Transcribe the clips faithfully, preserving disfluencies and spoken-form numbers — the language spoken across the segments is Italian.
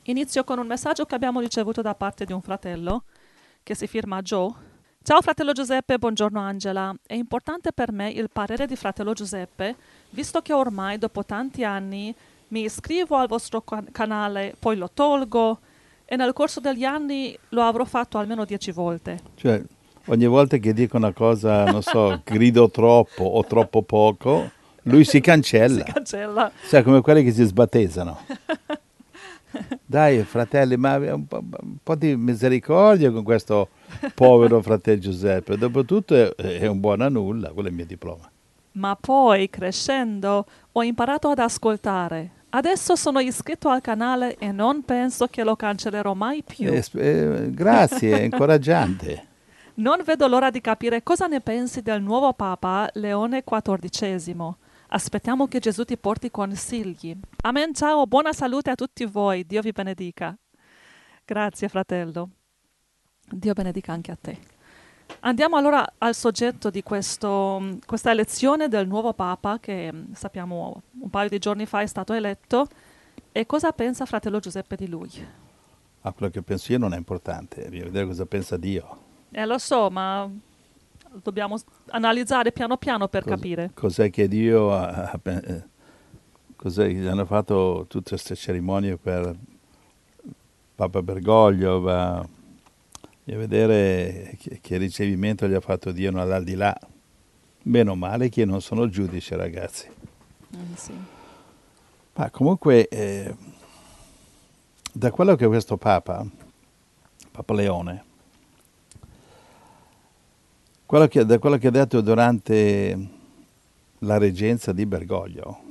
Inizio con un messaggio che abbiamo ricevuto da parte di un fratello che si firma Joe. Ciao fratello Giuseppe, buongiorno Angela. È importante per me il parere di fratello Giuseppe, visto che ormai dopo tanti anni mi iscrivo al vostro can- canale, poi lo tolgo e nel corso degli anni lo avrò fatto almeno dieci volte. Cioè, ogni volta che dico una cosa, non so, grido troppo o troppo poco, lui si Si cancella. cancella. Sai, come quelli che si sbattesano. Dai, fratelli, ma un po', un po' di misericordia con questo povero fratello Giuseppe. Dopotutto è, è un buono a nulla, quello è il mio diploma. Ma poi, crescendo, ho imparato ad ascoltare. Adesso sono iscritto al canale e non penso che lo cancellerò mai più. Eh, sp- eh, grazie, è incoraggiante. Non vedo l'ora di capire cosa ne pensi del nuovo Papa Leone quattordicesimo. Aspettiamo che Gesù ti porti consigli. Amen, ciao, buona salute a tutti voi. Dio vi benedica. Grazie, fratello. Dio benedica anche a te. Andiamo allora al soggetto di questo, questa elezione del nuovo Papa che mm, sappiamo un paio di giorni fa è stato eletto. E cosa pensa fratello Giuseppe di lui? Ma quello che penso io non è importante, bisogna vedere cosa pensa Dio. Eh, lo so, ma dobbiamo s- analizzare piano piano per Cos- capire. cos'è che Dio ha, ha pe- eh, cos'è che hanno fatto tutte queste cerimonie per Papa Bergoglio, va a vedere che, che ricevimento gli ha fatto Dio all'aldilà. Meno male che io non sono giudice, ragazzi. Mm, sì. Ma comunque, eh, da quello che questo Papa, Papa Leone, quello che, da quello che ha detto durante la reggenza di Bergoglio,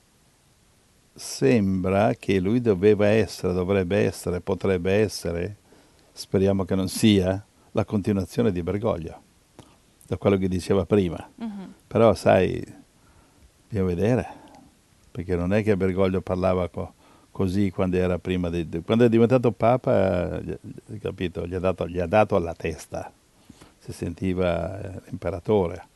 sembra che lui doveva essere, dovrebbe essere, potrebbe essere, speriamo che non sia, la continuazione di Bergoglio, da quello che diceva prima. Mhm. Però sai, bisogna vedere, perché non è che Bergoglio parlava co- così quando era prima di, di- quando è diventato Papa, eh, gli- capito, gli ha dato, gli ha dato alla testa, si sentiva eh, imperatore.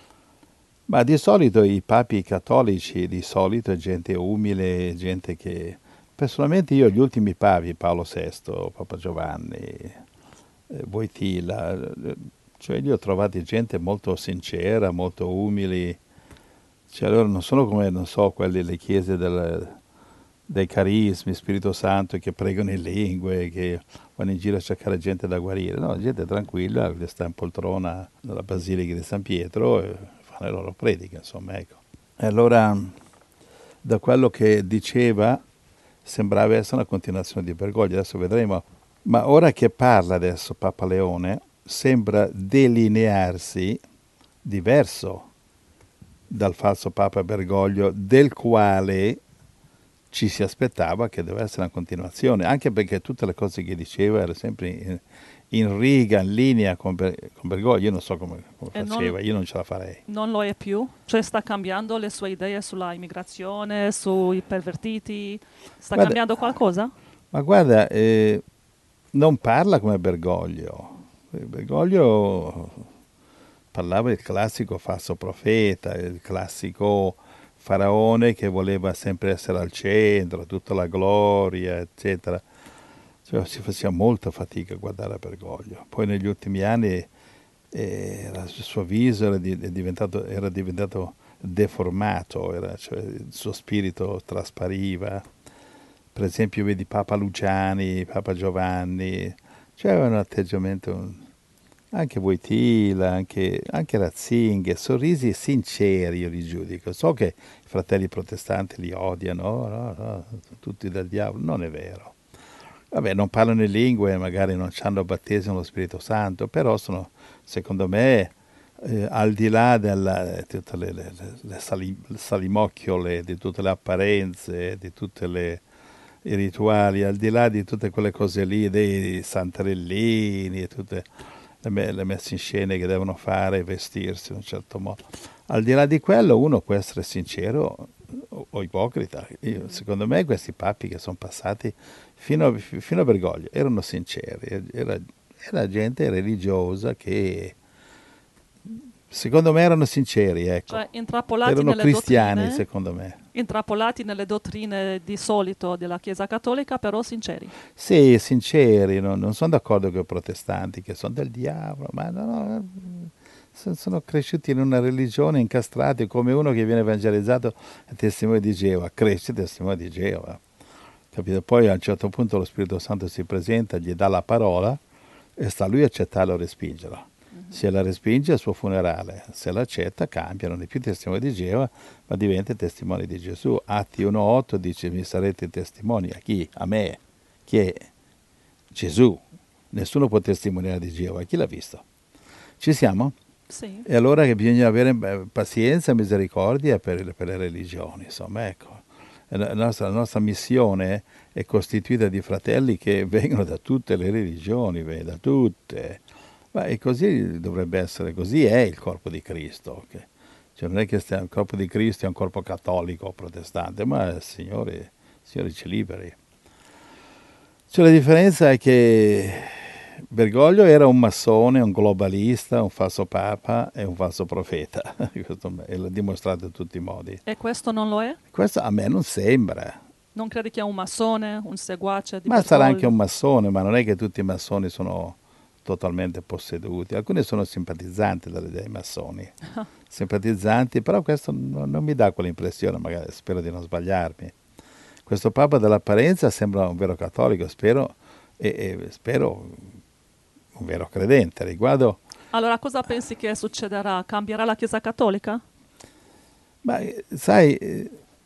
Ma di solito i papi cattolici, di solito è gente umile, gente che... Personalmente io gli ultimi papi, Paolo sesto, Papa Giovanni, eh, Wojtyla, eh, cioè li ho trovati gente molto sincera, molto umili, cioè loro non sono come, non so, quelli, le chiese del- dei carismi, Spirito Santo, che pregano in lingue, che vanno in giro a cercare gente da guarire. No, gente tranquilla, che sta in poltrona nella Basilica di San Pietro e fanno le loro prediche, insomma, ecco. E allora, da quello che diceva, sembrava essere una continuazione di Bergoglio, adesso vedremo. Ma ora che parla adesso Papa Leone, sembra delinearsi diverso dal falso Papa Bergoglio, del quale ci si aspettava che dovesse essere una continuazione, anche perché tutte le cose che diceva erano sempre in, in riga, in linea con, Ber- con Bergoglio. Io non so come, come E non, faceva, io non ce la farei. non lo è più? Cioè sta cambiando le sue idee sulla immigrazione, sui pervertiti? Sta Guarda, cambiando qualcosa? ma guarda, eh, non parla come Bergoglio. Bergoglio parlava del classico falso profeta, il classico faraone che voleva sempre essere al centro, tutta la gloria, eccetera. Cioè, si faceva molta fatica a guardare a Bergoglio. Poi negli ultimi anni eh, il suo viso era, di- è diventato, era diventato deformato, era- cioè, il suo spirito traspariva. Per esempio, vedi Papa Luciani, Papa Giovanni, cioè avevano un atteggiamento, un- anche Wojtyla, anche, anche Ratzinger, sorrisi sinceri io li giudico. So che i fratelli protestanti li odiano, "Oh, no, no, tutti del diavolo", non è vero. Vabbè, non parlano in lingue, magari non hanno battesimo lo Spirito Santo, però sono, secondo me, eh, al di là di tutte le, le, le sali- salimocchiole, di tutte le apparenze, di tutti i rituali, al di là di tutte quelle cose lì, dei santarellini e tutte le, me- le messe in scena che devono fare, vestirsi in un certo modo. Al di là di quello, uno può essere sincero o, o ipocrita. Io- secondo me questi papi che sono passati fino a, fino a Bergoglio erano sinceri, era, era gente religiosa che Secondo me erano sinceri, ecco. Cioè intrappolati Erano nelle cristiani, dottrine, secondo me. intrappolati nelle dottrine di solito della Chiesa Cattolica, però sinceri. Sì, sinceri, no- non sono d'accordo con i protestanti che sono del diavolo, ma no, no, so- sono cresciuti in una religione incastrati come uno che viene evangelizzato è testimone di Geova, cresce testimone di Geova. Capito? Poi a un certo punto lo Spirito Santo si presenta, gli dà la parola e sta a lui accettarla o respingerla. Se la respinge è il suo funerale, se l'accetta cambia, non è più testimone di Geova, ma diventa testimone di Gesù. Atti uno otto dice mi sarete testimoni a chi? A me. Chi è? Gesù. Nessuno può testimoniare di Geova, chi l'ha visto? Ci siamo? Sì. E allora che bisogna avere beh, pazienza e misericordia per, le- per le religioni, insomma, ecco. E La nostra, la nostra missione è costituita di fratelli che vengono da tutte le religioni, ve- da tutte. Ma e così dovrebbe essere, così è il corpo di Cristo. Che, cioè non è che stia- il corpo di Cristo è un corpo cattolico o protestante, ma il Signore, il Signore ci liberi. Cioè la differenza è che Bergoglio era un massone, un globalista, un falso papa e un falso profeta. Questo e l'ha dimostrato in tutti i modi. E questo non lo è? Questo a me non sembra. Non credi che è un massone, un seguace di Ma sarà anche Bergoglio? un massone, ma non è che tutti i massoni sono totalmente posseduti. Alcuni sono simpatizzanti dalle dei massoni, simpatizzanti, però questo non, non mi dà quell'impressione, magari spero di non sbagliarmi. Questo Papa dall'apparenza sembra un vero cattolico, spero, e, e spero un vero credente. Riguardo, Allora cosa pensi che succederà? Cambierà la Chiesa Cattolica? ma eh, sai, eh,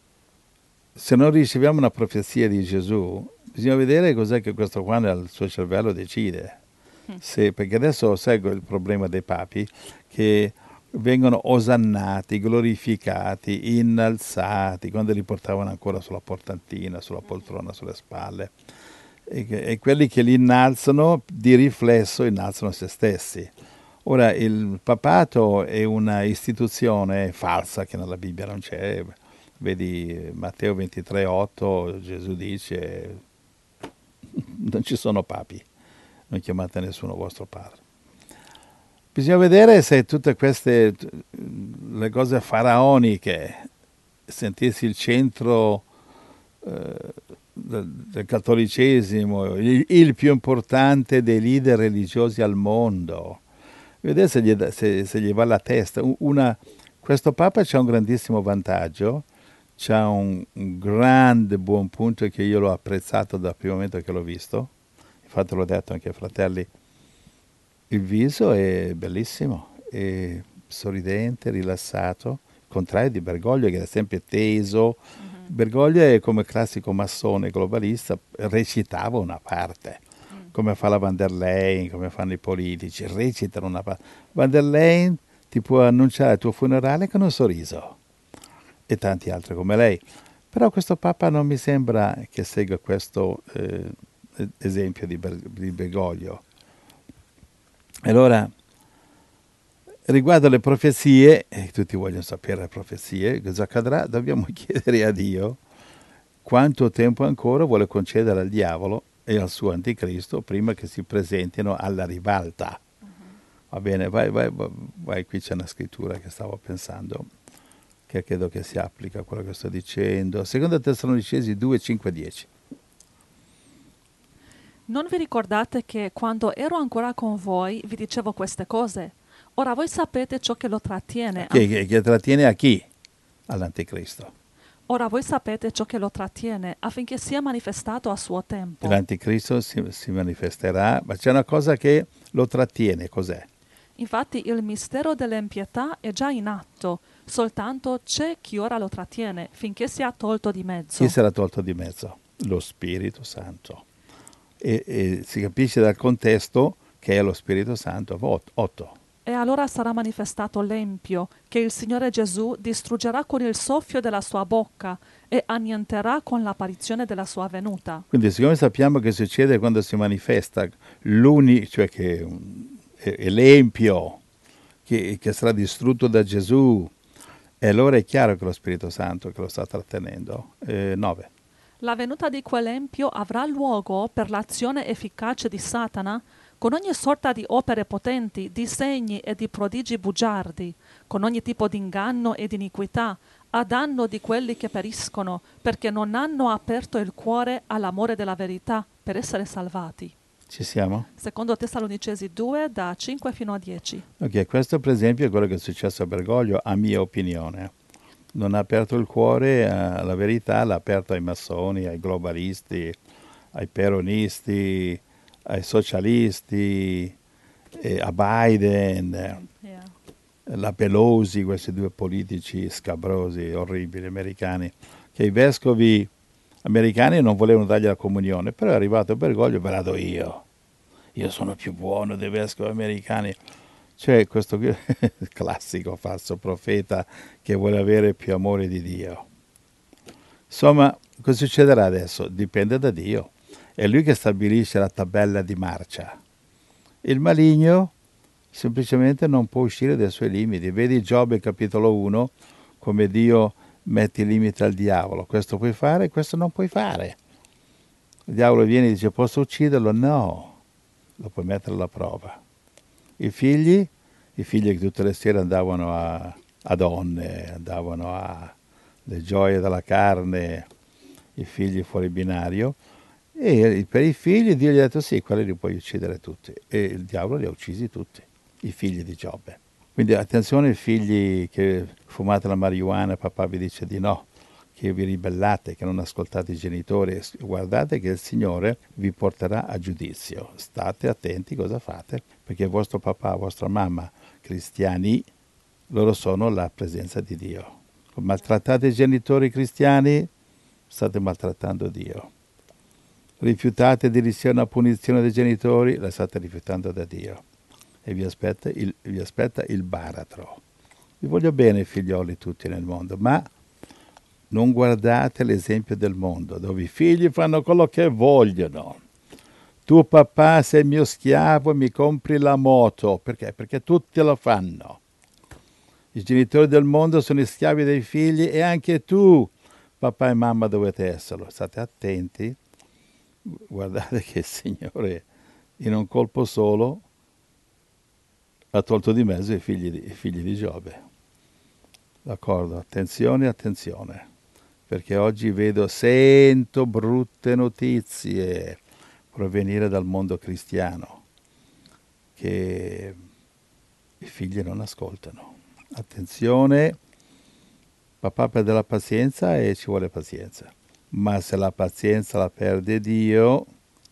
se non riceviamo una profezia di Gesù, bisogna vedere cos'è che questo qua nel suo cervello decide. Mm. Se- perché adesso seguo il problema dei papi che vengono osannati, glorificati, innalzati, quando li portavano ancora sulla portantina, sulla poltrona, sulle spalle. E, che- e quelli che li innalzano, di riflesso, innalzano se stessi. Ora, il papato è una istituzione falsa che nella Bibbia non c'è. Vedi Matteo ventitré otto, Gesù dice non ci sono papi, non chiamate nessuno vostro padre. Bisogna vedere se tutte queste le cose faraoniche, sentirsi il centro eh, del, del cattolicesimo, il, il più importante dei leader religiosi al mondo, vedere se gli, se, se gli va la testa. Una, questo Papa c'ha un grandissimo vantaggio, c'ha un, un grande buon punto che io l'ho apprezzato dal primo momento che l'ho visto, infatti l'ho detto anche ai fratelli, il viso è bellissimo, è sorridente, rilassato, il contrario di Bergoglio che era sempre teso. Mhm. Bergoglio è come classico massone globalista, recitava una parte, Mm. come fa la Van der Leyen, come fanno i politici, recitano una parte. Van der Leyen ti può annunciare il tuo funerale con un sorriso e tanti altri come lei. Però questo Papa non mi sembra che segua questo eh, esempio di, Ber- di Bergoglio. Allora, riguardo alle profezie, e tutti vogliono sapere le profezie, cosa accadrà, dobbiamo chiedere a Dio quanto tempo ancora vuole concedere al diavolo e al suo anticristo prima che si presentino alla ribalta. Mhm. Va bene, vai, vai, vai, vai, qui c'è una scrittura che stavo pensando, che credo che si applica a quello che sto dicendo. Seconda Tessalonicesi due, cinque, dieci. Non vi ricordate che quando ero ancora con voi vi dicevo queste cose? Ora voi sapete ciò che lo trattiene. Che, aff- che, che trattiene a chi? All'anticristo. Ora voi sapete ciò che lo trattiene affinché sia manifestato a suo tempo. L'anticristo si, si manifesterà, ma c'è una cosa che lo trattiene, cos'è? Infatti il mistero dell'impietà è già in atto, soltanto c'è chi ora lo trattiene finché sia tolto di Chi mezzo. sarà tolto di mezzo? Lo Spirito Santo. E, e si capisce dal contesto che è lo Spirito Santo. otto. E allora sarà manifestato l'empio, che il Signore Gesù distruggerà con il soffio della sua bocca e annienterà con l'apparizione della sua venuta. Quindi siccome sappiamo che succede quando si manifesta l'unico, cioè che è, è l'empio che, che sarà distrutto da Gesù, e allora è chiaro che lo Spirito Santo che lo sta trattenendo. Eh, nove. La venuta di quell'empio avrà luogo per l'azione efficace di Satana con ogni sorta di opere potenti, di segni e di prodigi bugiardi, con ogni tipo di inganno e di iniquità, a danno di quelli che periscono, perché non hanno aperto il cuore all'amore della verità per essere salvati. Ci siamo? Secondo Tessalonicesi due, da cinque fino a dieci. Ok, questo per esempio è quello che è successo a Bergoglio, a mia opinione. Non ha aperto il cuore alla verità, l'ha aperto ai massoni, ai globalisti, ai peronisti, ai socialisti, eh, a Biden, Yeah. la Pelosi, questi due politici scabrosi, orribili, americani, che i vescovi americani non volevano dargli la comunione, però è arrivato Bergoglio, ve la do io. Io sono più buono dei vescovi americani. C'è questo qui, classico falso profeta che vuole avere più amore di Dio. Insomma, cosa succederà adesso? Dipende da Dio. È Lui che stabilisce la tabella di marcia. Il maligno semplicemente non può uscire dai suoi limiti. Vedi Giobbe capitolo uno, come Dio mette i limiti al diavolo. Questo puoi fare, questo non puoi fare. Il diavolo viene e dice, posso ucciderlo? No, lo puoi mettere alla prova. I figli, i figli che tutte le sere andavano a, a donne, andavano a le gioie della carne, i figli fuori binario, e per i figli Dio gli ha detto sì, quelli li puoi uccidere tutti, e il diavolo li ha uccisi tutti, i figli di Giobbe. Quindi attenzione ai figli che fumate la marijuana, papà vi dice di no, che vi ribellate, che non ascoltate i genitori, guardate che il Signore vi porterà a giudizio. State attenti cosa fate, perché vostro papà, vostra mamma, cristiani, loro sono la presenza di Dio. Maltrattate i genitori cristiani, state maltrattando Dio. Rifiutate di ricevere una punizione dei genitori, la state rifiutando da Dio. E vi aspetta il, vi aspetta il baratro. Vi voglio bene, figlioli tutti nel mondo, ma non guardate l'esempio del mondo, dove i figli fanno quello che vogliono. Tu papà sei mio schiavo e mi compri la moto. Perché? Perché tutti lo fanno. I genitori del mondo sono i schiavi dei figli e anche tu, papà e mamma, dovete esserlo. State attenti. Guardate che il Signore in un colpo solo ha tolto di mezzo i figli di, i figli di Giobbe. D'accordo? Attenzione, attenzione. Perché oggi vedo, sento brutte notizie provenire dal mondo cristiano, che i figli non ascoltano. Attenzione, papà perde la pazienza e ci vuole pazienza, ma se la pazienza la perde Dio...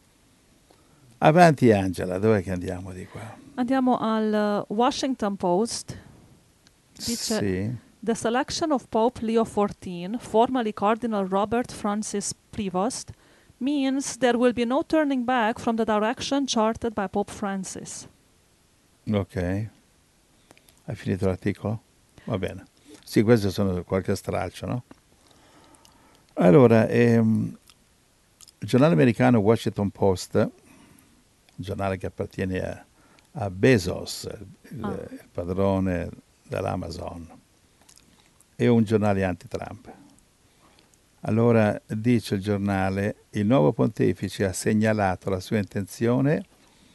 Avanti Angela, dov'è che andiamo di qua? Andiamo al uh, Washington Post. Dice... Sì. The selection of Pope Leo fourteenth, formerly Cardinal Robert Francis Prevost, means there will be no turning back from the direction charted by Pope Francis. Ok. Hai finito l'articolo? Va bene. Sì, questo sono qualche stralcio, no? Allora, ehm, il giornale americano Washington Post, giornale che appartiene a, a Bezos, il, Ah. il padrone dell'Amazon, è un giornale anti-Trump. Allora dice il giornale, il nuovo pontefice ha segnalato la sua intenzione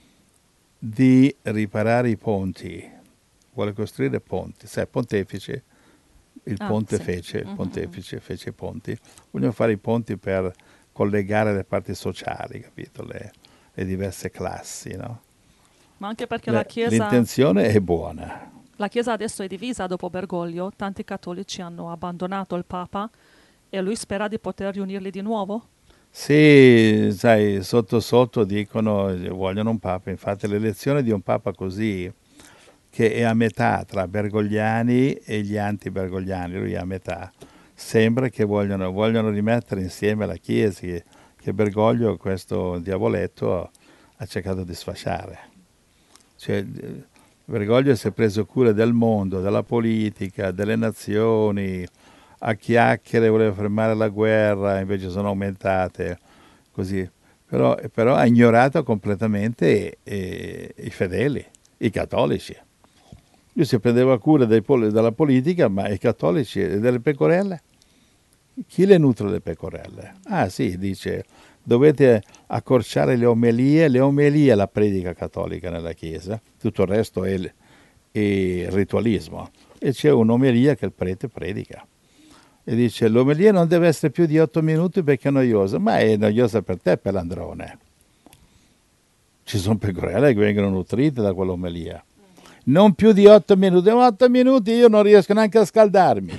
di riparare i ponti, vuole costruire ponti. Sai, pontefice, il Ah, ponte sì. fece, il Mhm. pontefice fece i ponti. Vogliono fare i ponti per collegare le parti sociali, capito? Le, le diverse classi, no? Ma anche perché Le- la Chiesa, L'intenzione è buona. la Chiesa adesso è divisa dopo Bergoglio, tanti cattolici hanno abbandonato il Papa e lui spera di poter riunirli di nuovo? Sì, sai, sotto sotto dicono eh, vogliono un papa, infatti l'elezione di un papa così, che è a metà tra bergogliani e gli anti-bergogliani, lui è a metà, sembra che vogliono, vogliono rimettere insieme la Chiesa, che, che Bergoglio, questo diavoletto, ha, ha cercato di sfasciare. Cioè, eh, Bergoglio si è preso cura del mondo, della politica, delle nazioni, a chiacchiere voleva fermare la guerra, invece sono aumentate, così. Però, però ha ignorato completamente eh, i fedeli, i cattolici. Lui si prendeva cura dei pol- della politica, ma i cattolici e delle pecorelle? Chi le nutre le pecorelle? Ah sì, dice, dovete accorciare le omelie, le omelie è la predica cattolica nella Chiesa, tutto il resto è il, è il ritualismo. E c'è un'omelia che il prete predica. E dice, l'omelia non deve essere più di otto minuti perché è noiosa, ma è noiosa per te, pelandrone. Ci sono pecorelle che vengono nutrite da quell'omelia. Non più di otto minuti, otto minuti io non riesco neanche a scaldarmi.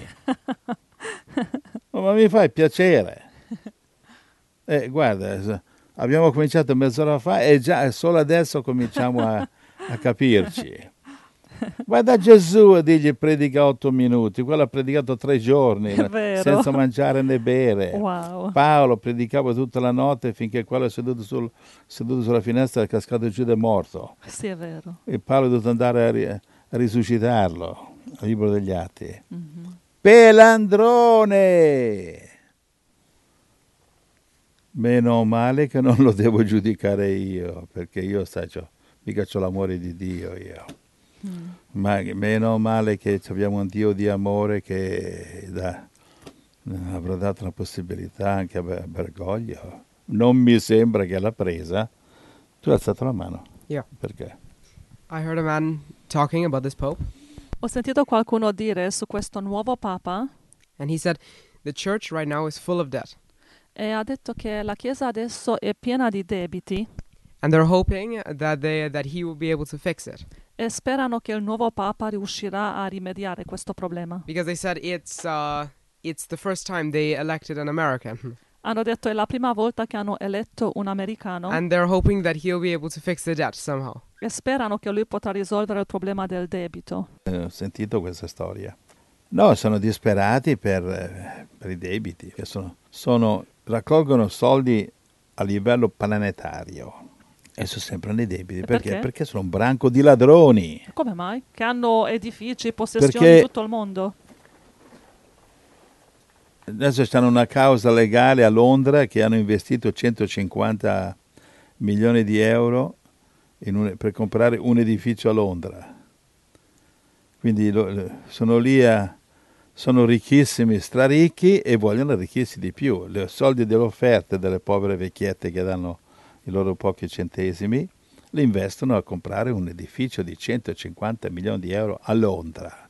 Ma mi fai piacere. Eh, guarda, abbiamo cominciato mezz'ora fa e già solo adesso cominciamo a, a capirci. Guarda Gesù e digli predica otto minuti, quello ha predicato tre giorni senza mangiare né bere. Wow. Paolo predicava tutta la notte finché quello è seduto, sul, seduto sulla finestra è cascato giù ed è morto. Sì, è vero. E Paolo è dovuto andare a, ri, a risuscitarlo, al libro degli Atti. Mm-hmm. Pelandrone! Meno male che non lo devo giudicare io, perché io sai, mica c'ho l'amore di Dio io. Mm. Ma meno male che abbiamo un Dio di amore che da, avrà dato la possibilità anche a Bergoglio. Non mi sembra che l'ha presa. Tu hai alzato la mano? Yeah. Perché? I heard a man talking about this Pope. Ho sentito qualcuno dire su questo nuovo Papa. And he said, the church right now is full of debt. E ha detto che la Chiesa adesso è piena di debiti. And they're hoping that, they, that he will be able to fix it. E sperano che il nuovo Papa riuscirà a rimediare questo problema. Because they said it's, uh, it's the first time they elected an American. Hanno detto è la prima volta che hanno eletto un americano. And they're hoping that he'll be able to fix the debt somehow. E sperano che lui potrà risolvere il problema del debito. Eh, ho sentito questa storia. No, sono disperati per, eh, per i debiti. Che sono, sono, raccolgono soldi a livello planetario. E sono sempre nei debiti. Perché? Perché? Perché sono un branco di ladroni. Come mai? Che hanno edifici, possessioni Perché in tutto il mondo. Adesso c'hanno una causa legale a Londra che hanno investito centocinquanta milioni di euro in un, per comprare un edificio a Londra. Quindi lo, sono lì a, sono ricchissimi, straricchi e vogliono arricchirsi di più. I soldi delle offerte delle povere vecchiette che danno i loro pochi centesimi li investono a comprare un edificio di centocinquanta milioni di euro a Londra.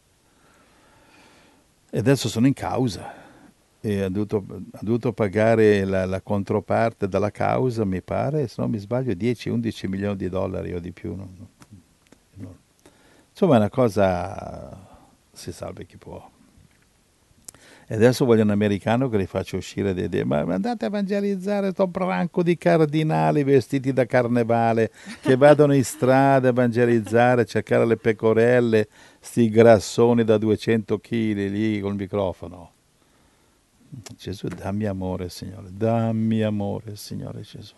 E adesso sono in causa. E ha dovuto, ha dovuto pagare la, la controparte dalla causa, mi pare, se non mi sbaglio, dieci undici milioni di dollari o di più. Non, non. Insomma, è una cosa, si salva chi può. E adesso voglio un americano che li faccia uscire dei idee. Ma andate a evangelizzare sto branco di cardinali vestiti da carnevale, che vadano in strada a evangelizzare, a cercare le pecorelle, sti grassoni da duecento chili lì col microfono. Gesù, dammi amore, Signore, dammi amore, Signore Gesù.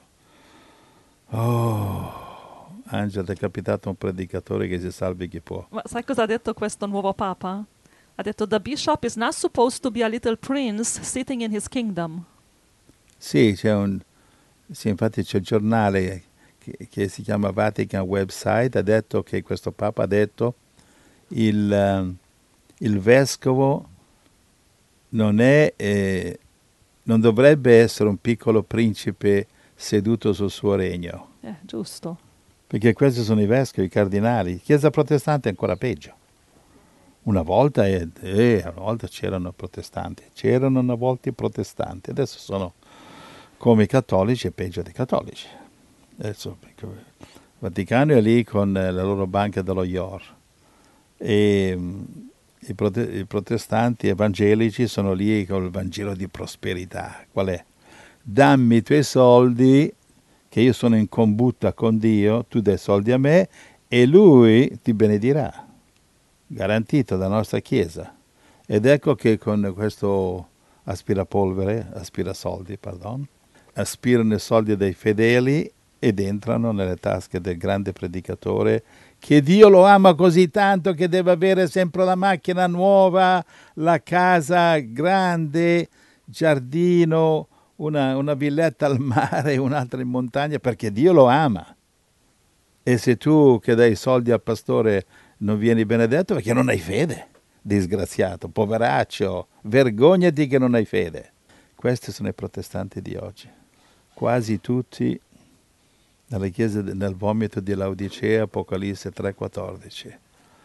Oh, Angela, ti è capitato un predicatore che si salvi chi può. Ma sai cosa ha detto questo nuovo Papa? Ha detto, the bishop is not supposed to be a little prince sitting in his kingdom. Sì, c'è un, sì, infatti c'è un giornale che, che si chiama Vatican Website, ha detto che questo Papa ha detto il, uh, il vescovo non è, eh, non dovrebbe essere un piccolo principe seduto sul suo regno. Eh, giusto. Perché questi sono i vescovi, i cardinali. Chiesa protestante è ancora peggio. Una volta, eh, eh, una volta c'erano protestanti, c'erano una volta i protestanti, adesso sono come i cattolici e peggio dei cattolici. Adesso il Vaticano è lì con la loro banca dello I O R. E I, prote- i protestanti evangelici sono lì con il Vangelo di prosperità. Qual è? Dammi i tuoi soldi, che io sono in combutta con Dio, tu dai soldi a me e Lui ti benedirà. Garantito dalla nostra Chiesa. Ed ecco che con questo aspirapolvere, aspirasoldi, pardon, aspirano i soldi dei fedeli ed entrano nelle tasche del grande predicatore che Dio lo ama così tanto che deve avere sempre la macchina nuova, la casa grande, giardino, una, una villetta al mare, un'altra in montagna, perché Dio lo ama. E se tu che dai soldi al pastore non vieni benedetto, perché non hai fede, disgraziato, poveraccio, vergognati che non hai fede. Questi sono i protestanti di oggi. quasi tutti nella chiesa, nel vomito di Laodicea, Apocalisse tre quattordici.